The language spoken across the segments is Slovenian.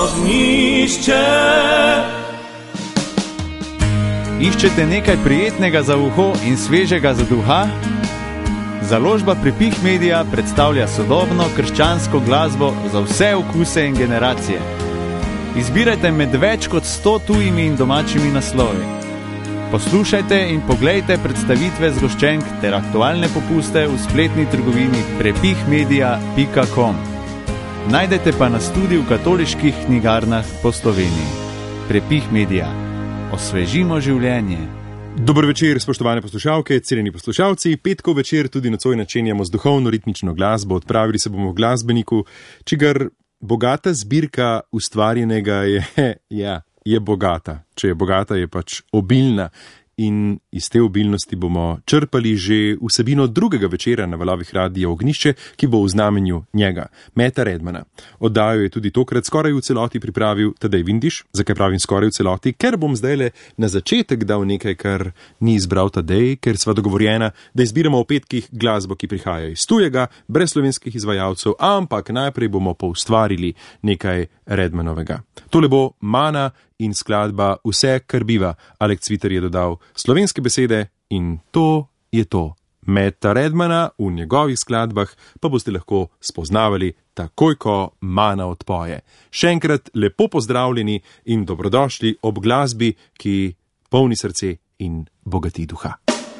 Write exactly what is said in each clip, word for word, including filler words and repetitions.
ognjišče. Iščete nekaj prijetnega za uho in svežega za duha? Založba Prepih Media predstavlja sodobno krščansko glasbo za vse okuse in generacije. Izbirajte med več kot sto tujimi in domačimi naslovi. Poslušajte in poglejte predstavitve zgoščenk ter aktualne popuste v spletni trgovini prepih media pika com. Najdete pa nas tudi v katoliških knjigarnah po Sloveniji. Prepih Media. Osvežimo življenje. Dober večer, spoštovane poslušalke, cenjeni poslušalci. Petkov večer tudi nocoj načenjamo z duhovno ritmično glasbo. Odpravili se bomo v glasbeniku, čigar bogata zbirka ustvarjenega je, ja, je bogata. Če je bogata, je pač obilna. In iz te obilnosti bomo črpali že vsebino drugega večera na valovih Radia Ognjišče, ki bo v znamenju njega, Meta Redmana. Oddajo je tudi tokrat skoraj v celoti pripravil Tadej Vindiš. Zakaj pravim skoraj v celoti? Ker bom zdajle na začetek dal nekaj, kar ni izbral Tadej, ker sva dogovorjena, da izbiramo v petkih glasbo, ki prihaja iz tujega, brez slovenskih izvajalcev, ampak najprej bomo poustvarili nekaj Redmanovega. Tole bo Mana in skladba Vse, kar biva. Alek Cviter je dodal slovenske besede in to je to. Meta Redmana v njegovih skladbah pa boste lahko spoznavali takoj, ko Mana odpoje. Še enkrat lepo pozdravljeni in dobrodošli ob glasbi, ki polni srce in bogati duha.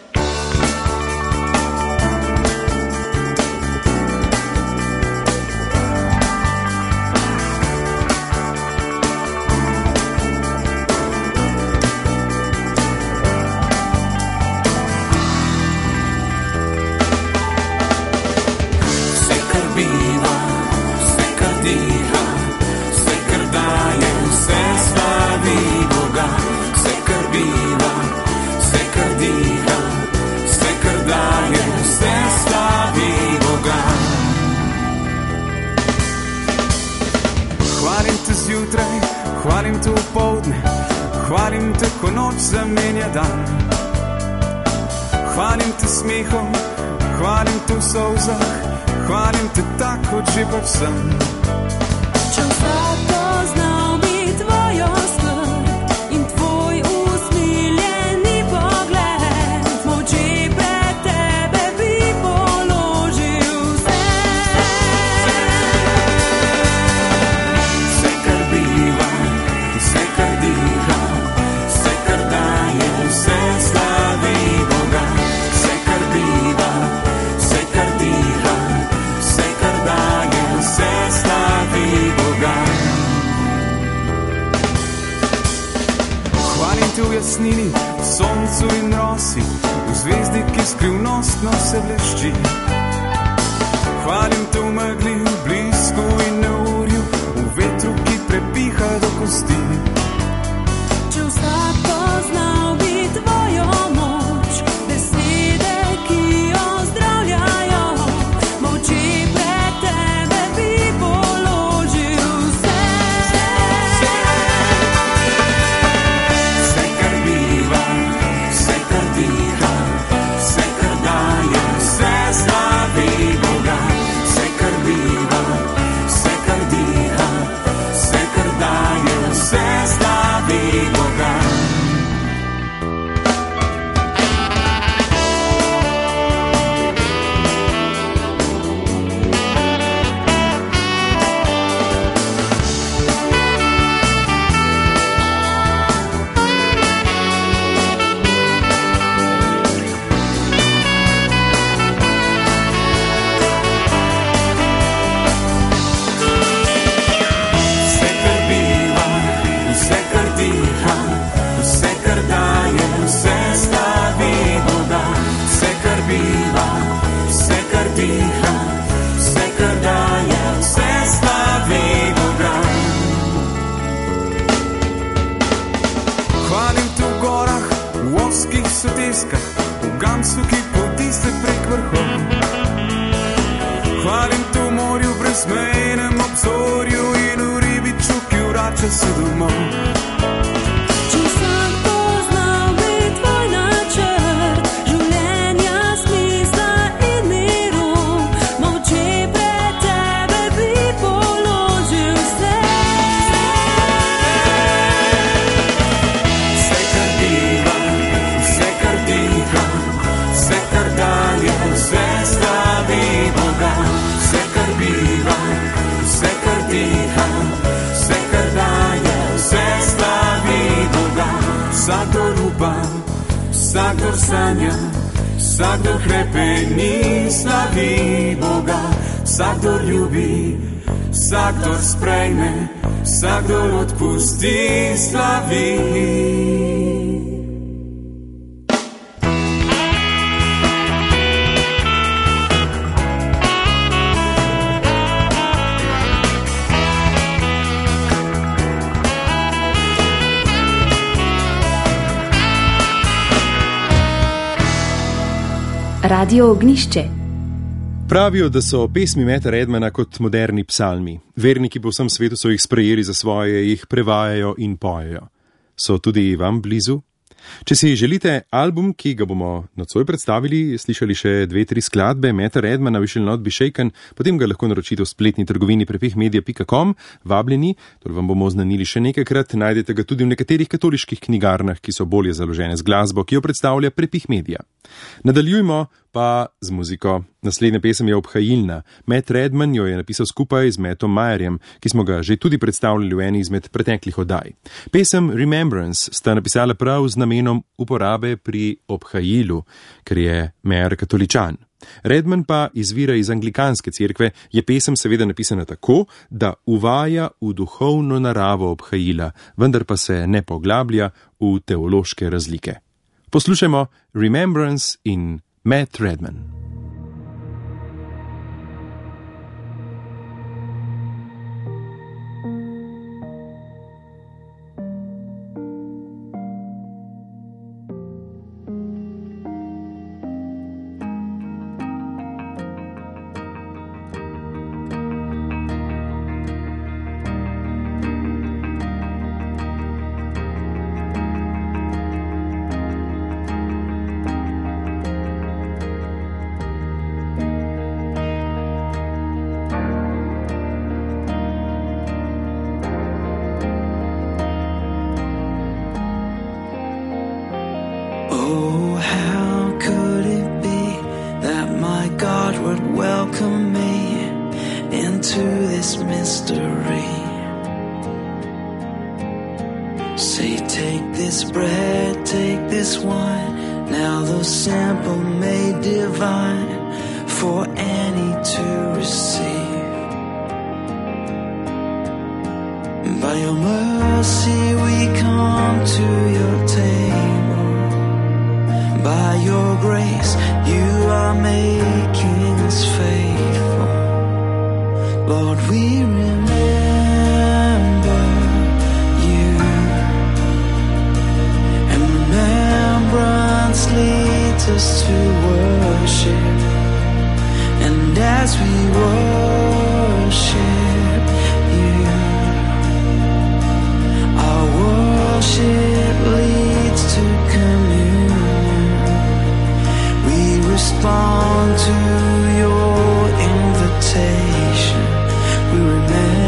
Hvalim te v poldne, hvalim te, ko noč zamenja dan. Hvalim te smehom, hvalim te v solzah, hvalim te tako, kot že pač sem. Če vsak poznal bi tvojo skrb in tvoj usmiljeni pogled, moči pred tebe bi položil vse. Vse, kar biva, vse, kar diha, vse, kar daje, vse slavi Boga. Vse, kar biva, vse, kar diha, vse, kar daje, vse slavi Boga. Hvalim te v jasnini, v soncu in rosi, v zvezdi, ki skrivnostno se blešči. Hvalim te v megli, v blisku in neurju, v vetru, ki prepiha do kosti. Če vsak poznal bi tvojo moč, besede, ki ozdravljajo, moči pred tebe bi položil vse. Vse, kar biva, vse, kar diha, vse, kar daje, vse slavi Boga. Vse, kar biva, vse, kar diha, vse, kar daje, vse slavi Boga. Vse, kar biva, vse, kar diha, vse, kar daje, vse slavi Boga. Vse, kar biva, vse, kar diha, vse, kar daje, vse slavi Boga. Hvalim te v gorah, v ozkih soteskah, v gamsu, ki podise prek vrhov. Hvalim te v morju, brezmejnem obzorju in v ribiču, ki vrača se domov. Če vsak poznal bi tvoj načrt, življenja, smisla in miru, moči pred tebe bi položil vse. vsakdor sanja, vsakdor hrepeni, slavi Boga, vsakdor ljubi, vsakdor sprejme, vsakdor odpusti, slavi. Radio Ognjišče. Pravijo, da so pesmi Matta Redmana kot moderni psalmi. Verniki po vsem svetu so jih sprejeli za svoje, jih prevajajo in pojejo. So tudi vam blizu? Če si želite album, ki ga bomo nocoj predstavili, slišali še dve, tri skladbe Matta Redmana, We Shall Not Be Shaken, potem ga lahko naročite v spletni trgovini prepihmedia pika com, vabljeni, torej vam bomo oznanili še nekajkrat, najdete ga tudi v nekaterih katoliških knjigarnah, ki so bolje založene z glasbo, ki jo predstavlja Prepih Media. Nadaljujmo pa z muziko. Naslednja pesem je obhajilna. Matt Redman jo je napisal skupaj z Mattom Mayerjem, ki smo ga že tudi predstavljali v eni izmed preteklih oddaj. Pesem Remembrance sta napisala prav z namenom uporabe pri obhajilu, ker je Mayer katoličan. Redman pa izvira iz anglikanske cerkve, je pesem seveda napisana tako, da uvaja v duhovno naravo obhajila, vendar pa se ne poglablja v teološke razlike. Poslušajmo Remembrance in Matt Redman. Respond to your invitation. We remember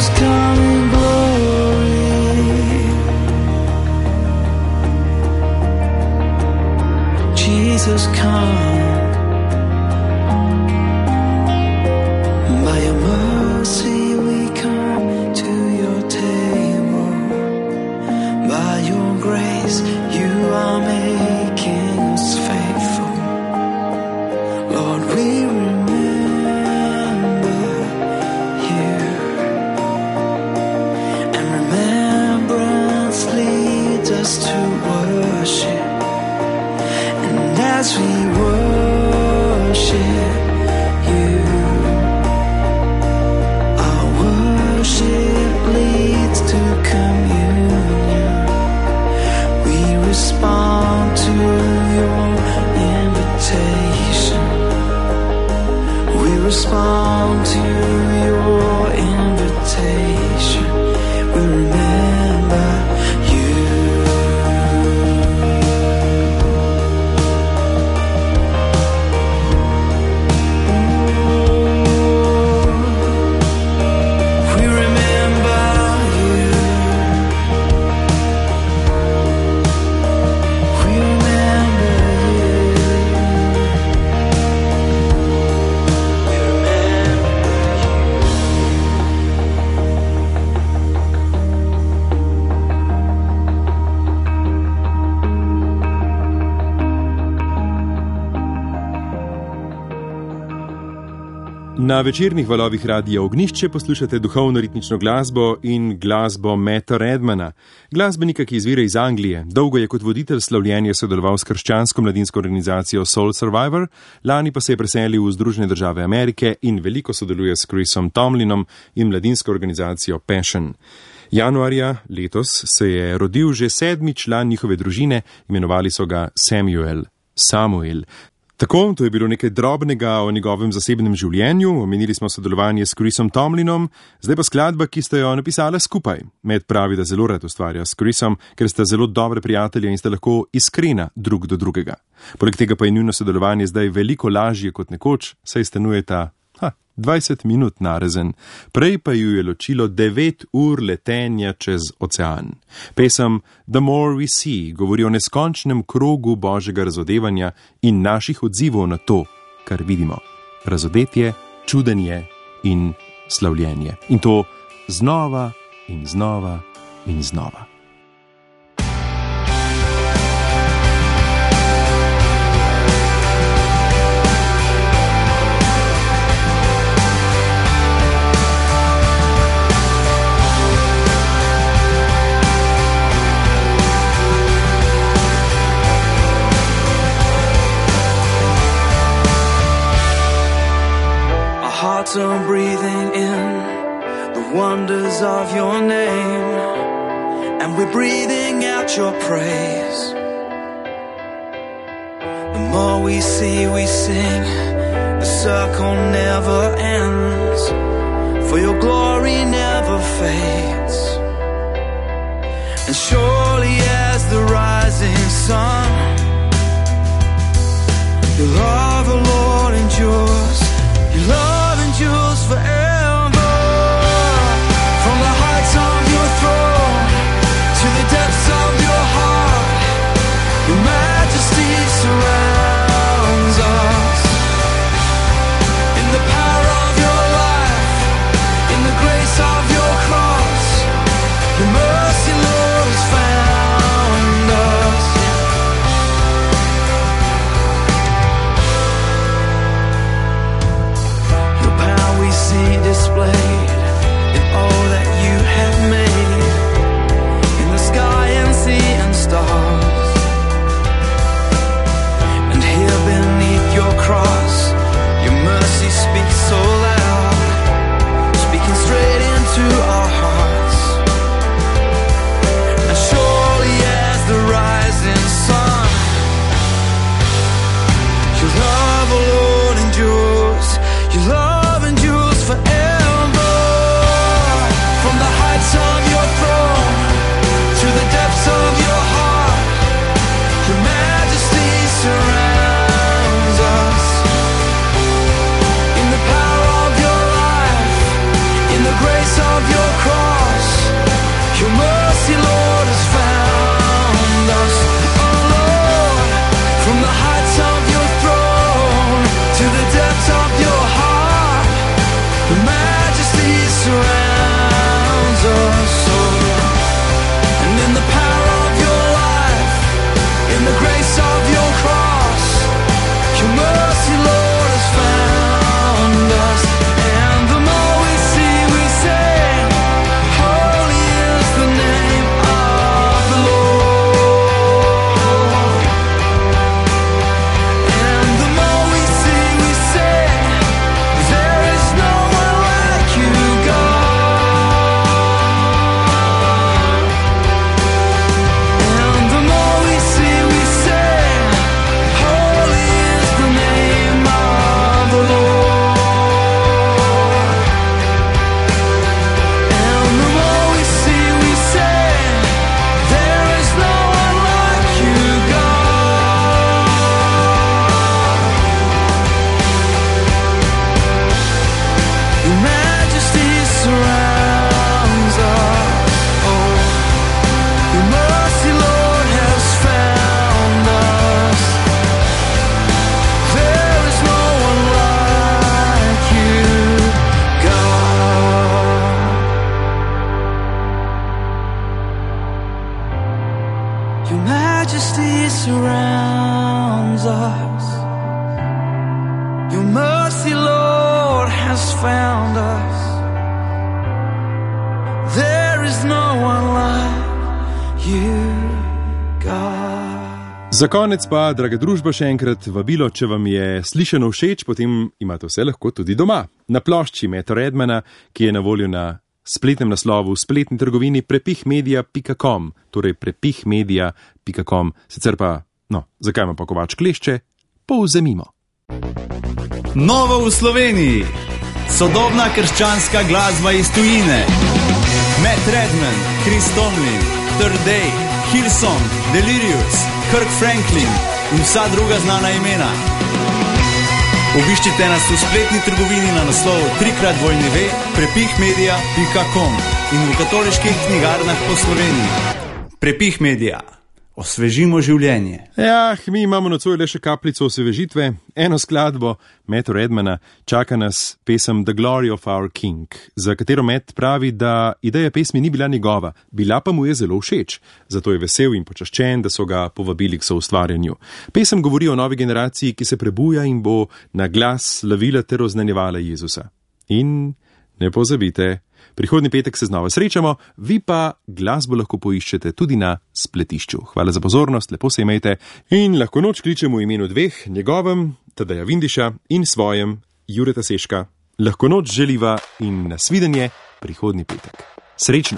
Jesus, come in glory. Jesus, come. By your mercy we come to your table. By your grace you are making us faithful. Lord, we remember you, and remembrance leads us to worship. And as we worship you, our worship leads to communion. We respond to your invitation. We respond to your invitation. We remember you. We remember you. We remember you. We remember Na večernih valovih Radia Ognjišče poslušate duhovno ritmično glasbo in glasbo Matta Redmana, glasbenika, ki izvira iz Anglije. Dolgo je kot voditelj slavljenja sodeloval s krščansko mladinsko organizacijo Soul Survivor, lani pa se je preselil v Združene države Amerike in veliko sodeluje s Chrisom Tomlinom in mladinsko organizacijo Passion. Januarja letos se je rodil že sedmi član njihove družine, imenovali so ga Samuel. Samuel. Tako, to je bilo nekaj drobnega o njegovem zasebnem življenju, omenili smo sodelovanje s Chrisom Tomlinom, zdaj pa skladba, ki sta jo napisala skupaj. Matt pravi, da zelo rad ustvarja s Chrisom, ker sta zelo dobre prijatelje in sta lahko iskrena drug do drugega. Poleg tega pa je njuno sodelovanje zdaj veliko lažje kot nekoč, saj stanujeta ha, dvajset minut narazen. Prej pa ju je ločilo devet ur letenja čez ocean. Pesem The More We See govori o neskončnem krogu božjega razodevanja in naših odzivov na to, kar vidimo. Razodetje, čudenje in slavljenje. In to znova in znova in znova. Hearts are breathing in the wonders of your name, and we're breathing out your praise. The more we see, we sing, the circle never ends, for your glory never fades. And surely as the rising sun, your love, O Lord, endures. Your love endures forever. From the heights of your throne to the depths of your heart, your majesty surrounds us. In the power of your life, in the grace of your cross, your mercy, Lord, has found us. Za konec pa, draga družba, še enkrat vabilo, če vam je slišano všeč, potem imate vse lahko tudi doma. Na plošči Meta Redmana, ki je na voljo na spletnem naslovu v spletni trgovini prepihmedia pika com, torej prepihmedia pika com. Sicer pa, no, zakaj ima pa Kovač klešče? Povzemimo. Novo v Sloveniji. Sodobna krščanska glasba iz tujine. Matt Redman, Chris Tomlin, Third Day, Hillsong, Delirious, Kirk Franklin in vsa druga znana imena. Obiščite nas v spletni trgovini na naslovu trikrat w w w pika prepihmedia pika com in v katoliških knjigarnah po Sloveniji. Prepih Media. Osvežimo življenje. Ja, mi imamo nocoj le še kapljico osvežitve, eno skladbo Meta Redmana, čaka nas pesem The Glory of Our King, za katero Matt pravi, da ideja pesmi ni bila njegova, bila pa mu je zelo všeč, zato je vesel in počaščen, da so ga povabili k soustvarjanju. Pesem govori o novi generaciji, ki se prebuja in bo na glas slavila ter oznanjevala Jezusa. In ne pozabite, prihodnji petek se znova srečamo, vi pa glasbo lahko poiščete tudi na spletišču. Hvala za pozornost, lepo se imejte in lahko noč kličemo v imenu dveh, njegovem, Tadeja Vindiša in svojem, Jureta Seška. Lahko noč želiva in nasvidenje prihodnji petek. Srečno!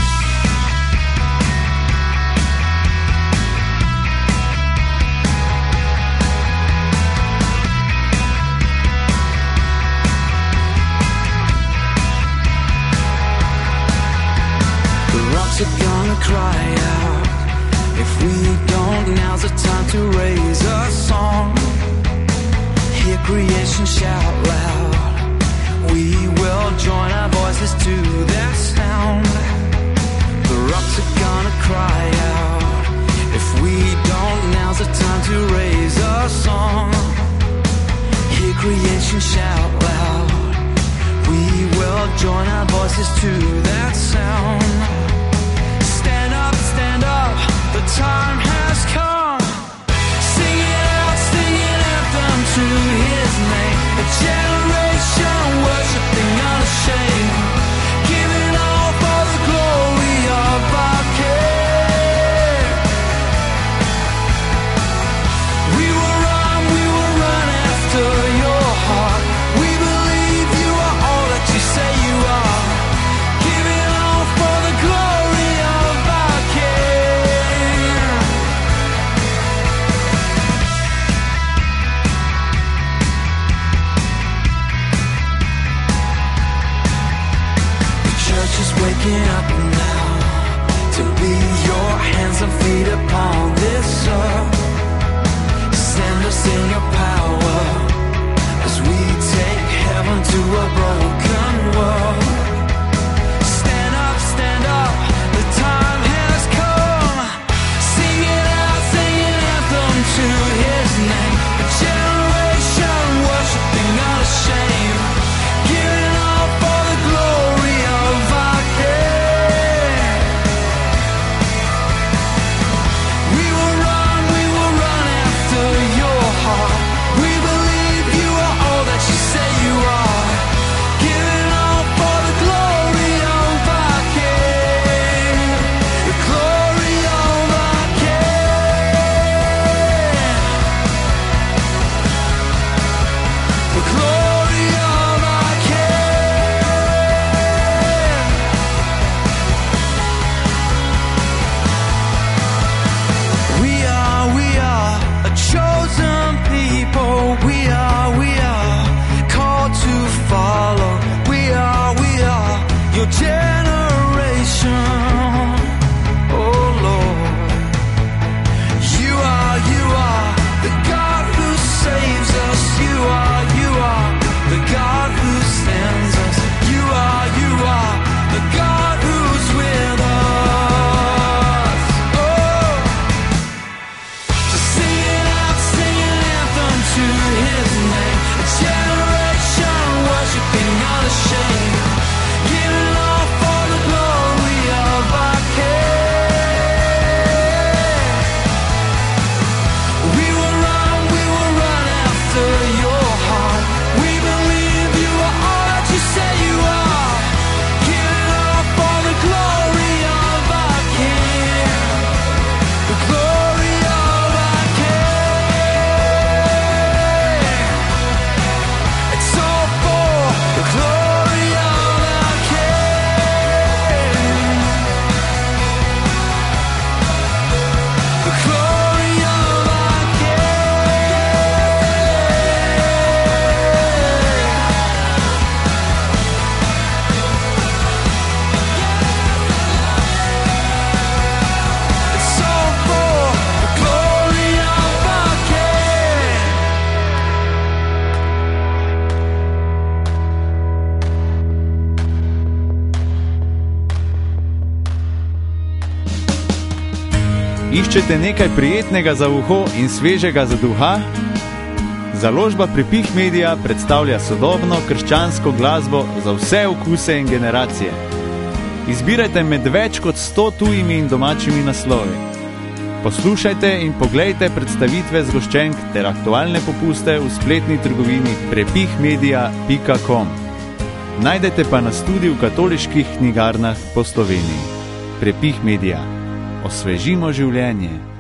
Are gonna cry out. If we don't, now's the time to raise a song. Hear creation shout loud. We will join our voices to that sound. The rocks are gonna cry out. If we don't, now's the time to raise a song. Hear creation shout loud. We will join our voices to that sound. Stand up, stand up, the time has come. Sing it out, sing an anthem to his name. A generation worshiping unashamed, giving all for the glory of our King. We will run, we will run after your heart. We believe you are all that you say you are. Giving all for the glory of our King. The church is waking up now to be your hands and feet upon this earth. Send us in your power as we take heaven to a broken world. Stand up, stand up, the time has come. Sing it out, sing an anthem to his name. A generation worshiping unashamed, giving all for the glory of our King. We will run, we will run after your heart. We believe you are all that you say you are. Give Iščete nekaj prijetnega za uho in svežega za duha? Založba Prepih Media predstavlja sodobno krščansko glasbo za vse okuse in generacije. Izbirajte med več kot sto tujimi in domačimi naslovi. Poslušajte in poglejte predstavitve zgoščenk ter aktualne popuste v spletni trgovini prepih media pika com. Najdete pa nas tudi v katoliških knjigarnah po Sloveniji. Prepih Media. Osvežimo življenje.